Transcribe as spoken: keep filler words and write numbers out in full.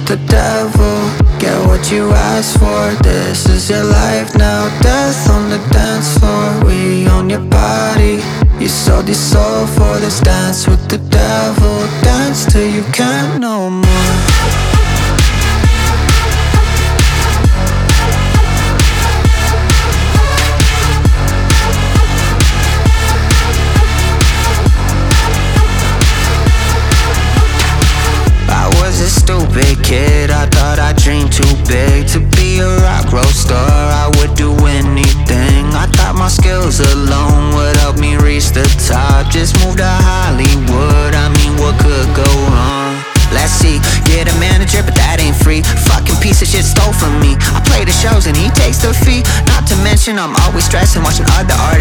the devil. Get what you asked for. This is your life now. Death on the dance floor. We own your body. You sold your soul for this. Dance with the devil. Dance till you can't no more. Stupid kid, I thought I dreamed too big. To be a rock roll star, I would do anything. I thought my skills alone would help me reach the top. Just moved to Hollywood, I mean what could go wrong? Let's see, get a manager but that ain't free. Fucking piece of shit stole from me. I play the shows and he takes the fee. Not to mention I'm always stressing, watching other artists